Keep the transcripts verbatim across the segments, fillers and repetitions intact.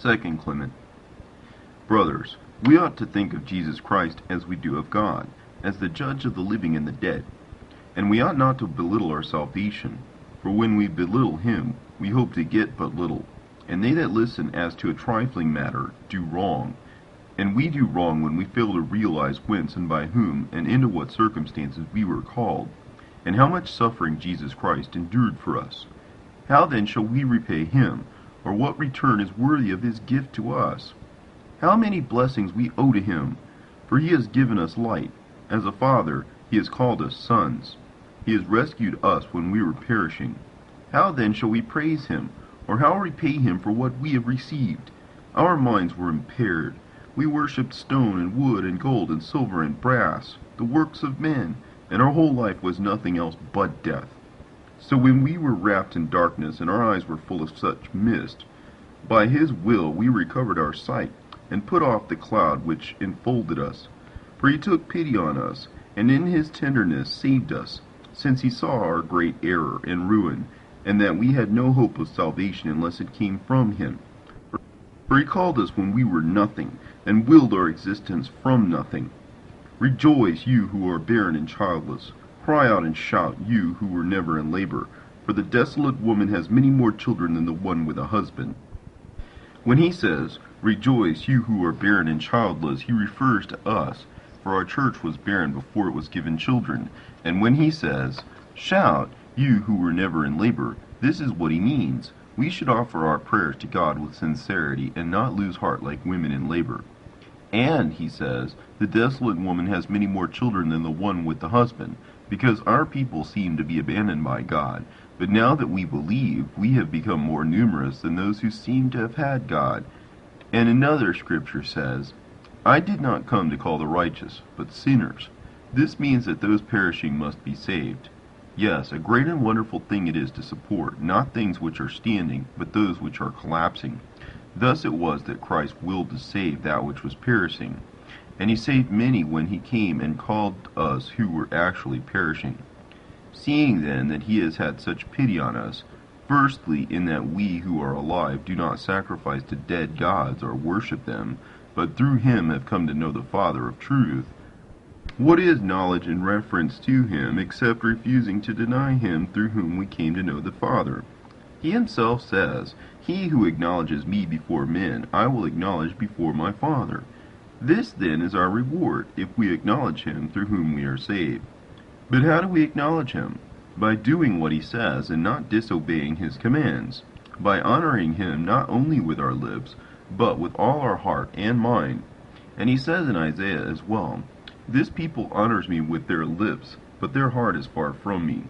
Second Clement. Brothers, we ought to think of Jesus Christ as we do of God, as the judge of the living and the dead. And we ought not to belittle our salvation, for when we belittle him, we hope to get but little. And they that listen as to a trifling matter do wrong. And we do wrong when we fail to realize whence and by whom and into what circumstances we were called, and how much suffering Jesus Christ endured for us. How then shall we repay him, or what return is worthy of his gift to us? How many blessings we owe to him! For he has given us light. As a father, he has called us sons. He has rescued us when we were perishing. How then shall we praise him, or how repay him for what we have received? Our minds were impaired. We worshipped stone and wood and gold and silver and brass, the works of men, and our whole life was nothing else but death. So when we were wrapped in darkness and our eyes were full of such mist, by his will we recovered our sight, and put off the cloud which enfolded us. For he took pity on us, and in his tenderness saved us, since he saw our great error and ruin, and that we had no hope of salvation unless it came from him. For he called us when we were nothing, and willed our existence from nothing. Rejoice, you who are barren and childless. Cry out and shout, you who were never in labor, for the desolate woman has many more children than the one with a husband. When he says, Rejoice, you who are barren and childless, he refers to us, for our church was barren before it was given children. And when he says, Shout, you who were never in labor, this is what he means. We should offer our prayers to God with sincerity, and not lose heart like women in labor. And, he says, the desolate woman has many more children than the one with the husband, because our people seem to be abandoned by God. But now that we believe, we have become more numerous than those who seem to have had God. And another scripture says, I did not come to call the righteous, but sinners. This means that those perishing must be saved. Yes, a great and wonderful thing it is to support, not things which are standing, but those which are collapsing. Thus it was that Christ willed to save that which was perishing. And he saved many when he came and called us who were actually perishing. Seeing then that he has had such pity on us, firstly in that we who are alive do not sacrifice to dead gods or worship them, but through him have come to know the Father of truth. What is knowledge in reference to him, except refusing to deny him through whom we came to know the Father? He himself says, He who acknowledges me before men, I will acknowledge before my Father. This then is our reward, if we acknowledge him through whom we are saved. But how do we acknowledge him? By doing what he says, and not disobeying his commands. By honoring him not only with our lips, but with all our heart and mind. And he says in Isaiah as well, This people honors me with their lips, but their heart is far from me.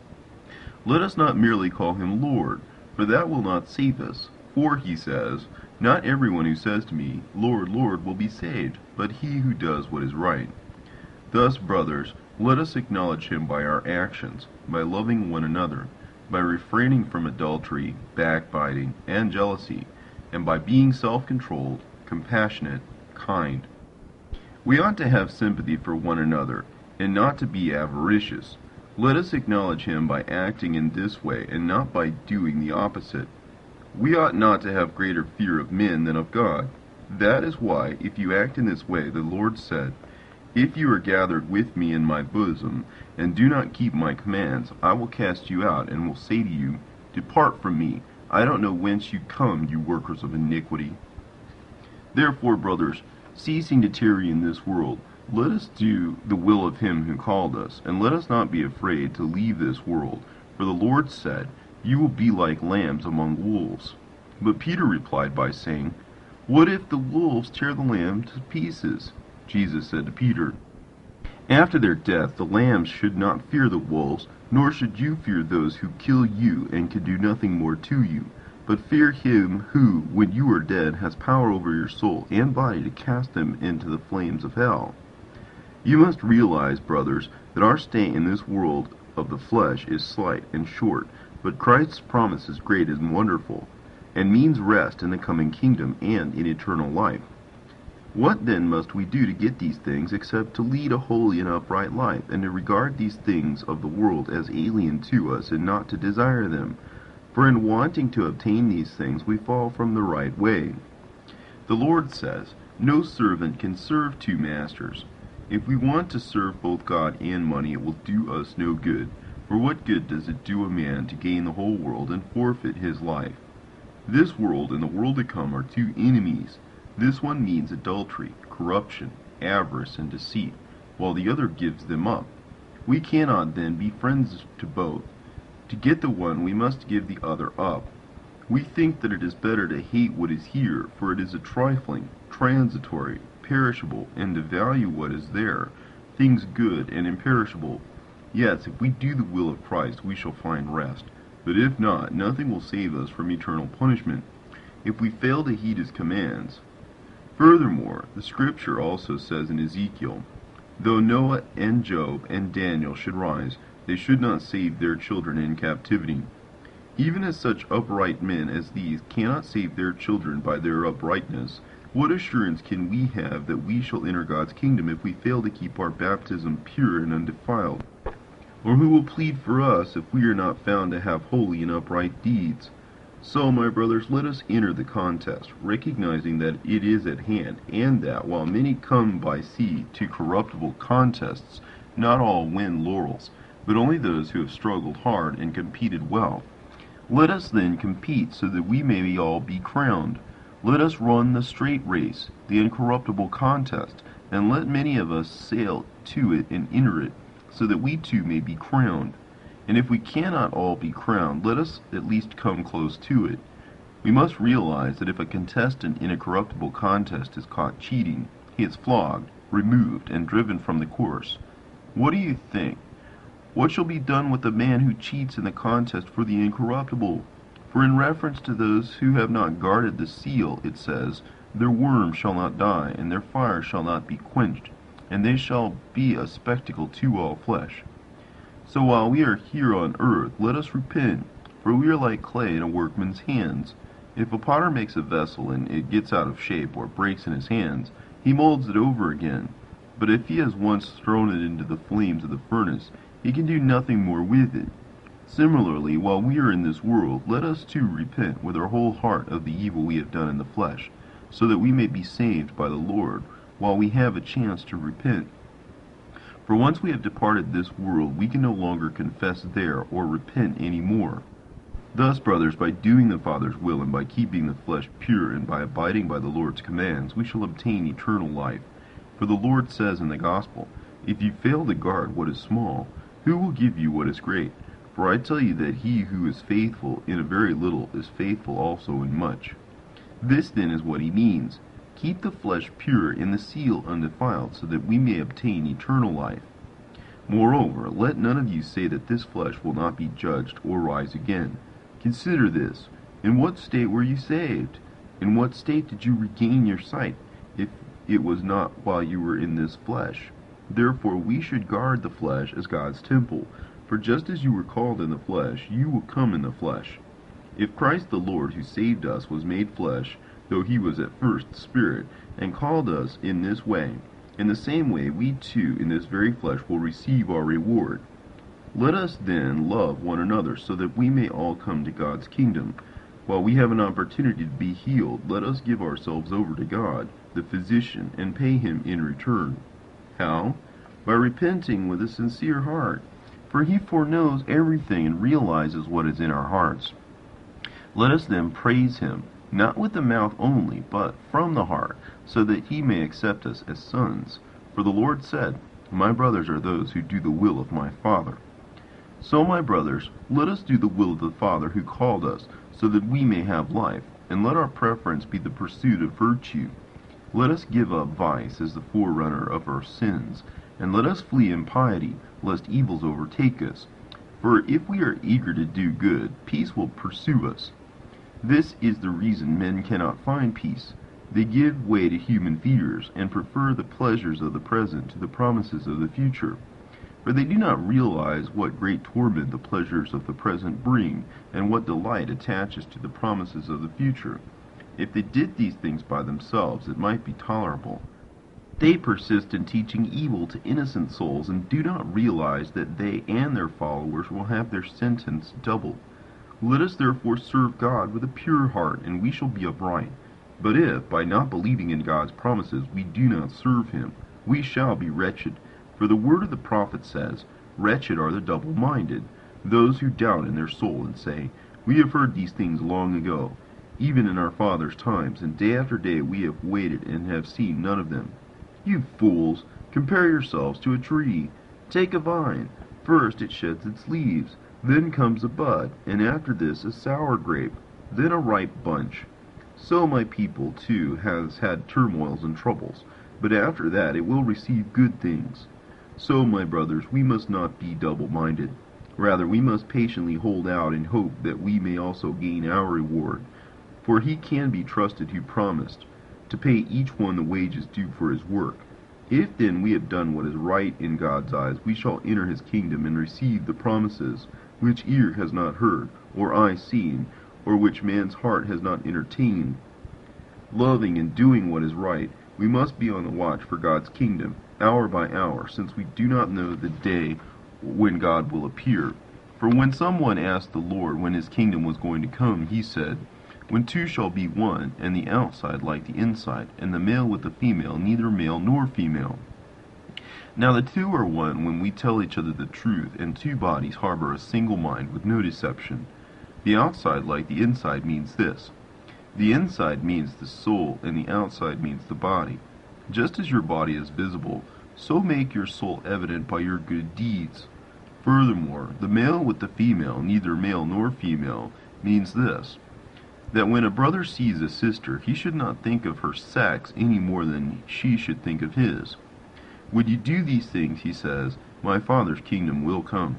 Let us not merely call him Lord, for that will not save us. For he says, Not everyone who says to me, Lord, Lord, will be saved, but he who does what is right. Thus, brothers, let us acknowledge him by our actions, by loving one another, by refraining from adultery, backbiting, and jealousy, and by being self-controlled, compassionate, kind. We ought to have sympathy for one another, and not to be avaricious. Let us acknowledge him by acting in this way, and not by doing the opposite. We ought not to have greater fear of men than of God. That is why, if you act in this way, the Lord said, If you are gathered with me in my bosom, and do not keep my commands, I will cast you out, and will say to you, Depart from me, I don't know whence you come, you workers of iniquity. Therefore, brothers, ceasing to tarry in this world, let us do the will of him who called us, and let us not be afraid to leave this world. For the Lord said, You will be like lambs among wolves. But Peter replied by saying, What if the wolves tear the lamb to pieces? Jesus said to Peter, After their death the lambs should not fear the wolves, nor should you fear those who kill you and can do nothing more to you. But fear him who, when you are dead, has power over your soul and body to cast them into the flames of hell. You must realize, brothers, that our stay in this world of the flesh is slight and short, but Christ's promise is great and wonderful, and means rest in the coming kingdom and in eternal life. What then must we do to get these things, except to lead a holy and upright life, and to regard these things of the world as alien to us, and not to desire them? For in wanting to obtain these things we fall from the right way. The Lord says, "No servant can serve two masters." If we want to serve both God and money, it will do us no good. For what good does it do a man to gain the whole world and forfeit his life? This world and the world to come are two enemies. This one means adultery, corruption, avarice, and deceit, while the other gives them up. We cannot then be friends to both. To get the one, we must give the other up. We think that it is better to hate what is here, for it is a trifling, transitory, perishable, and to value what is there, things good and imperishable. Yes, if we do the will of Christ, we shall find rest. But if not, nothing will save us from eternal punishment, if we fail to heed his commands. Furthermore, the Scripture also says in Ezekiel, "Though Noah and Job and Daniel should rise, they should not save their children in captivity." Even as such upright men as these cannot save their children by their uprightness, what assurance can we have that we shall enter God's kingdom if we fail to keep our baptism pure and undefiled? Or who will plead for us if we are not found to have holy and upright deeds? So, my brothers, let us enter the contest, recognizing that it is at hand, and that, while many come by sea to corruptible contests, not all win laurels, but only those who have struggled hard and competed well. Let us then compete so that we may all be crowned. Let us run the straight race, the incorruptible contest, and let many of us sail to it and enter it, so that we too may be crowned. And if we cannot all be crowned, let us at least come close to it. We must realize that if a contestant in a corruptible contest is caught cheating, he is flogged, removed, and driven from the course. What do you think? What shall be done with the man who cheats in the contest for the incorruptible? For in reference to those who have not guarded the seal, it says, "Their worm shall not die, and their fire shall not be quenched, and they shall be a spectacle to all flesh." So while we are here on earth, let us repent, for we are like clay in a workman's hands. If a potter makes a vessel and it gets out of shape or breaks in his hands, he molds it over again. But if he has once thrown it into the flames of the furnace, he can do nothing more with it. Similarly, while we are in this world, let us too repent with our whole heart of the evil we have done in the flesh, so that we may be saved by the Lord, while we have a chance to repent. For once we have departed this world, we can no longer confess there or repent any more. Thus, brothers, by doing the Father's will and by keeping the flesh pure and by abiding by the Lord's commands, we shall obtain eternal life. For the Lord says in the Gospel, "If you fail to guard what is small, who will give you what is great? For I tell you that he who is faithful in a very little is faithful also in much." This then is what he means. Keep the flesh pure and the seal undefiled, so that we may obtain eternal life. Moreover, let none of you say that this flesh will not be judged or rise again. Consider this. In what state were you saved? In what state did you regain your sight, if it was not while you were in this flesh? Therefore we should guard the flesh as God's temple. For just as you were called in the flesh, you will come in the flesh. If Christ the Lord, who saved us, was made flesh, though he was at first Spirit, and called us in this way, in the same way we too in this very flesh will receive our reward. Let us then love one another, so that we may all come to God's kingdom. While we have an opportunity to be healed, let us give ourselves over to God, the physician, and pay him in return. How? By repenting with a sincere heart, for he foreknows everything and realizes what is in our hearts. Let us then praise him, not with the mouth only, but from the heart, so that he may accept us as sons. For the Lord said, "My brothers are those who do the will of my Father." So, my brothers, let us do the will of the Father who called us, so that we may have life, and let our preference be the pursuit of virtue. Let us give up vice as the forerunner of our sins, and let us flee impiety, lest evils overtake us. For if we are eager to do good, peace will pursue us. This is the reason men cannot find peace. They give way to human fears, and prefer the pleasures of the present to the promises of the future. For they do not realize what great torment the pleasures of the present bring, and what delight attaches to the promises of the future. If they did these things by themselves, it might be tolerable. They persist in teaching evil to innocent souls, and do not realize that they and their followers will have their sentence doubled. Let us therefore serve God with a pure heart, and we shall be upright. But if, by not believing in God's promises, we do not serve him, we shall be wretched. For the word of the prophet says, Wretched are the double-minded, those who doubt in their soul and say, We have heard these things long ago, even in our fathers' times, and day after day we have waited and have seen none of them. You fools, compare yourselves to a tree. Take a vine. First it sheds its leaves, then comes a bud, and after this a sour grape, then a ripe bunch. So my people, too, has had turmoils and troubles, but after that it will receive good things. So, my brothers, we must not be double-minded. Rather, we must patiently hold out and hope that we may also gain our reward. For he can be trusted who promised to pay each one the wages due for his work. If then we have done what is right in God's eyes, we shall enter his kingdom and receive the promises which ear has not heard, or eye seen, or which man's heart has not entertained. Loving and doing what is right, we must be on the watch for God's kingdom, hour by hour, since we do not know the day when God will appear. For when someone asked the Lord when his kingdom was going to come, he said, When two shall be one, and the outside like the inside, and the male with the female, neither male nor female. Now the two are one when we tell each other the truth, and two bodies harbor a single mind with no deception. The outside like the inside means this. The inside means the soul, and the outside means the body. Just as your body is visible, so make your soul evident by your good deeds. Furthermore, the male with the female, neither male nor female, means this, that when a brother sees a sister, he should not think of her sex any more than she should think of his. When you do these things, he says, my Father's kingdom will come.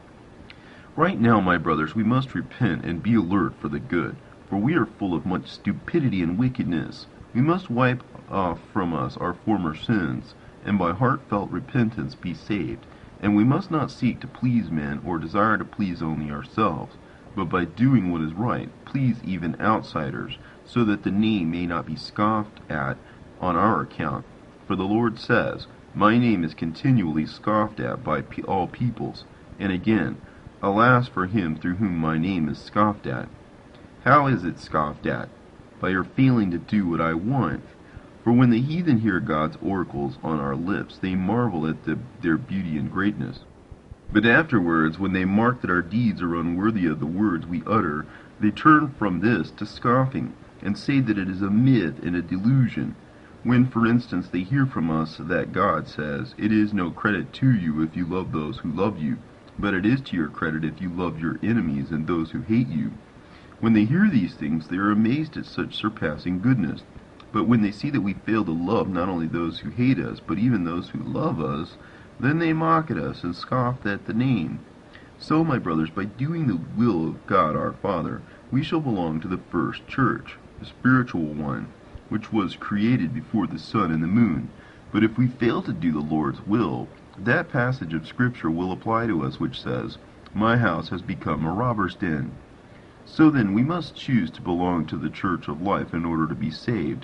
Right now, my brothers, we must repent and be alert for the good, for we are full of much stupidity and wickedness. We must wipe off from us our former sins, and by heartfelt repentance be saved. And we must not seek to please men or desire to please only ourselves, but by doing what is right, please even outsiders, so that the name may not be scoffed at on our account. For the Lord says, My name is continually scoffed at by pe- all peoples. And again, Alas for him through whom my name is scoffed at. How is it scoffed at? By your failing to do what I want. For when the heathen hear God's oracles on our lips, they marvel at the, their beauty and greatness. But afterwards, when they mark that our deeds are unworthy of the words we utter, they turn from this to scoffing, and say that it is a myth and a delusion. When, for instance, they hear from us that God says, It is no credit to you if you love those who love you, but it is to your credit if you love your enemies and those who hate you. When they hear these things, they are amazed at such surpassing goodness. But when they see that we fail to love not only those who hate us, but even those who love us, then they mock at us and scoff at the name. So, my brothers, by doing the will of God our Father, we shall belong to the first church, the spiritual one, which was created before the sun and the moon. But if we fail to do the Lord's will, that passage of Scripture will apply to us which says, My house has become a robber's den. So then, we must choose to belong to the church of life in order to be saved.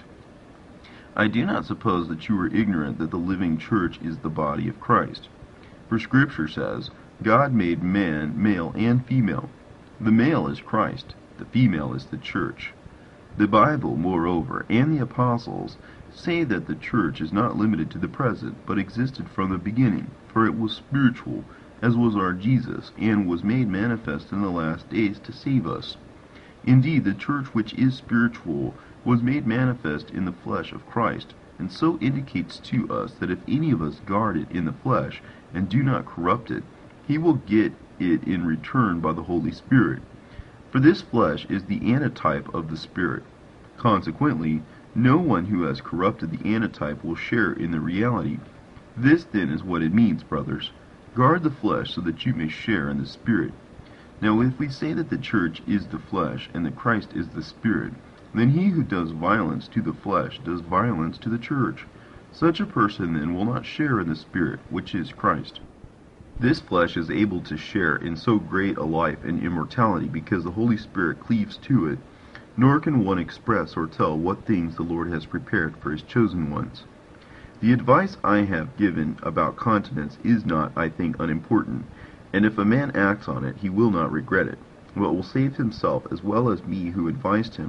I do not suppose that you are ignorant that the living church is the body of Christ. For Scripture says, God made man male and female. The male is Christ, the female is the church. The Bible, moreover, and the apostles say that the church is not limited to the present, but existed from the beginning, for it was spiritual, as was our Jesus, and was made manifest in the last days to save us. Indeed, the church which is spiritual was made manifest in the flesh of Christ, and so indicates to us that if any of us guard it in the flesh, and do not corrupt it, he will get it in return by the Holy Spirit. For this flesh is the antitype of the Spirit. Consequently, no one who has corrupted the antitype will share in the reality. This then is what it means, brothers. Guard the flesh so that you may share in the Spirit. Now if we say that the church is the flesh, and that Christ is the Spirit, then he who does violence to the flesh does violence to the church. Such a person then will not share in the Spirit, which is Christ. This flesh is able to share in so great a life and immortality because the Holy Spirit cleaves to it, nor can one express or tell what things the Lord has prepared for his chosen ones. The advice I have given about continence is not, I think, unimportant, and if a man acts on it, he will not regret it, but will save himself as well as me who advised him.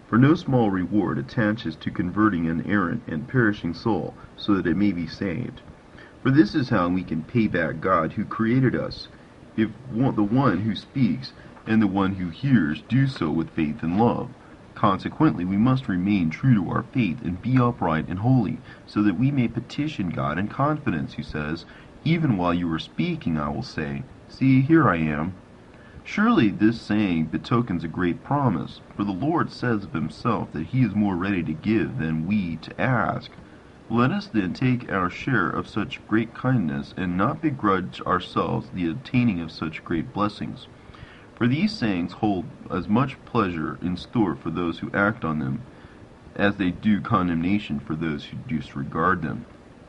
For no small reward attaches to converting an errant and perishing soul, so that it may be saved. For this is how we can pay back God who created us, if the one who speaks and the one who hears do so with faith and love. Consequently, we must remain true to our faith and be upright and holy, so that we may petition God in confidence, who says, "Even while you are speaking, I will say, 'See, here I am.'" Surely this saying betokens a great promise, for the Lord says of himself that he is more ready to give than we to ask. Let us then take our share of such great kindness, and not begrudge ourselves the obtaining of such great blessings. For these sayings hold as much pleasure in store for those who act on them, as they do condemnation for those who disregard them.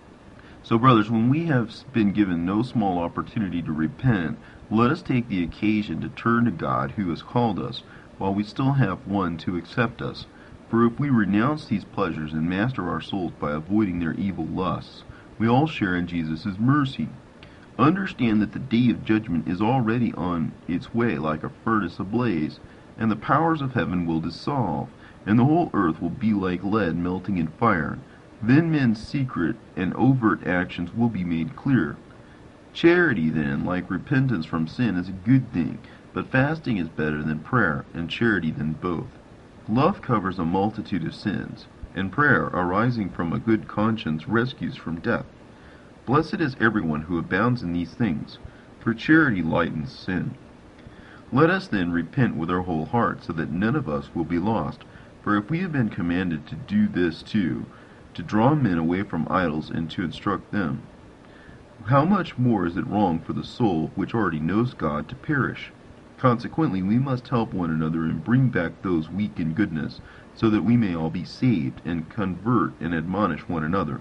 So, brothers, when we have been given no small opportunity to repent, let us take the occasion to turn to God who has called us, while we still have one to accept us. For if we renounce these pleasures and master our souls by avoiding their evil lusts, we all share in Jesus' mercy. Understand that the day of judgment is already on its way like a furnace ablaze, and the powers of heaven will dissolve, and the whole earth will be like lead melting in fire. Then men's secret and overt actions will be made clear. Charity, then, like repentance from sin, is a good thing, but fasting is better than prayer, and charity than both. Love covers a multitude of sins, and prayer, arising from a good conscience, rescues from death. Blessed is everyone who abounds in these things, for charity lightens sin. Let us then repent with our whole heart, so that none of us will be lost. For if we have been commanded to do this too, to draw men away from idols and to instruct them, how much more is it wrong for the soul, which already knows God, to perish? Consequently, we must help one another and bring back those weak in goodness, so that we may all be saved, and convert and admonish one another.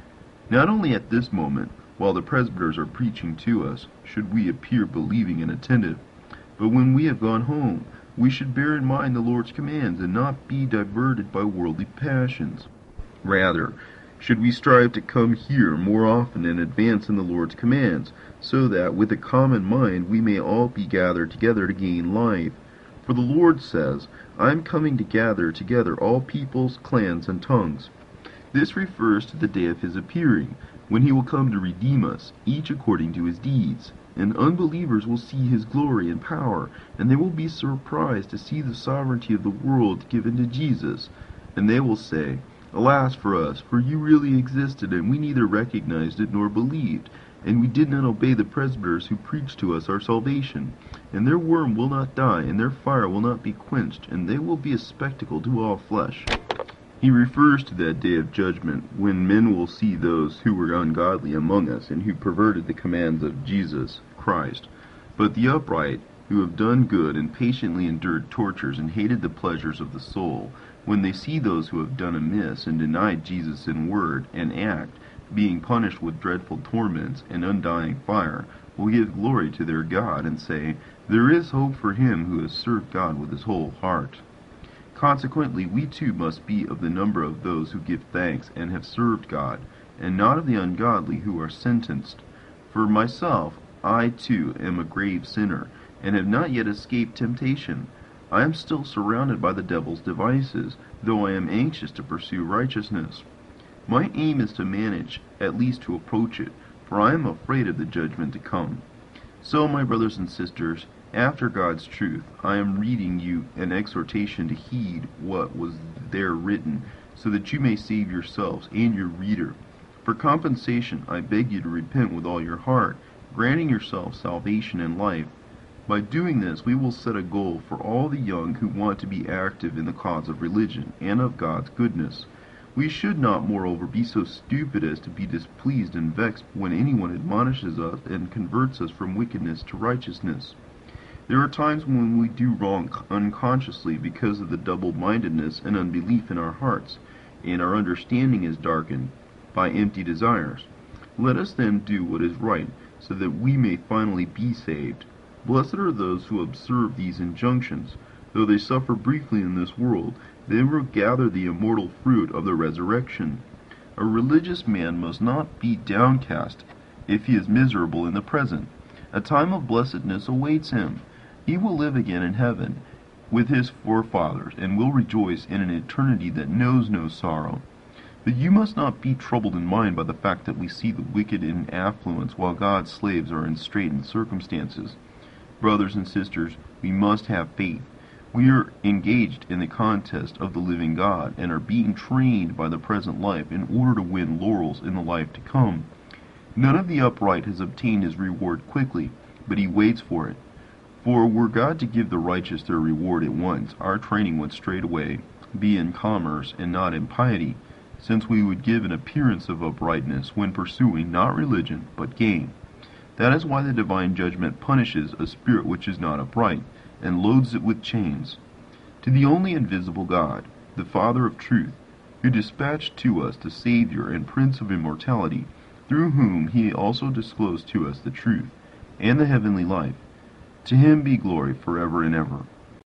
Not only at this moment, while the presbyters are preaching to us, should we appear believing and attentive, but when we have gone home, we should bear in mind the Lord's commands, and not be diverted by worldly passions. Rather, should we strive to come here more often and advance in the Lord's commands, so that with a common mind we may all be gathered together to gain life. For the Lord says, "I am coming to gather together all peoples, clans, and tongues." This refers to the day of his appearing, when he will come to redeem us, each according to his deeds. And unbelievers will see his glory and power, and they will be surprised to see the sovereignty of the world given to Jesus. And they will say, "Alas for us, for you really existed, and we neither recognized it nor believed, and we did not obey the presbyters who preached to us our salvation. And their worm will not die, and their fire will not be quenched, and they will be a spectacle to all flesh." He refers to that day of judgment, when men will see those who were ungodly among us, and who perverted the commands of Jesus Christ. But the upright, who have done good and patiently endured tortures and hated the pleasures of the soul, when they see those who have done amiss and denied Jesus in word and act, being punished with dreadful torments and undying fire, will give glory to their God, and say, "There is hope for him who has served God with his whole heart." Consequently, we too must be of the number of those who give thanks and have served God, and not of the ungodly who are sentenced. For myself, I too am a grave sinner, and have not yet escaped temptation. I am still surrounded by the devil's devices, though I am anxious to pursue righteousness. My aim is to manage, at least to approach it, for I am afraid of the judgment to come. So, my brothers and sisters, after God's truth, I am reading you an exhortation to heed what was there written, so that you may save yourselves and your reader. For compensation, I beg you to repent with all your heart, granting yourselves salvation and life. By doing this, we will set a goal for all the young who want to be active in the cause of religion and of God's goodness. We should not, moreover, be so stupid as to be displeased and vexed when anyone admonishes us and converts us from wickedness to righteousness. There are times when we do wrong unconsciously because of the double-mindedness and unbelief in our hearts, and our understanding is darkened by empty desires. Let us then do what is right, so that we may finally be saved. Blessed are those who observe these injunctions. Though they suffer briefly in this world, they will gather the immortal fruit of the resurrection. A religious man must not be downcast if he is miserable in the present. A time of blessedness awaits him. He will live again in heaven, with his forefathers, and will rejoice in an eternity that knows no sorrow. But you must not be troubled in mind by the fact that we see the wicked in affluence while God's slaves are in straitened circumstances. Brothers and sisters, we must have faith. We are engaged in the contest of the living God, and are being trained by the present life in order to win laurels in the life to come. None of the upright has obtained his reward quickly, but he waits for it. For were God to give the righteous their reward at once, our training would straightway be in commerce and not in piety, since we would give an appearance of uprightness when pursuing not religion, but gain. That is why the divine judgment punishes a spirit which is not upright, and loads it with chains. To the only invisible God, the Father of truth, who dispatched to us the Savior and Prince of immortality, through whom he also disclosed to us the truth, and the heavenly life, to him be glory forever and ever.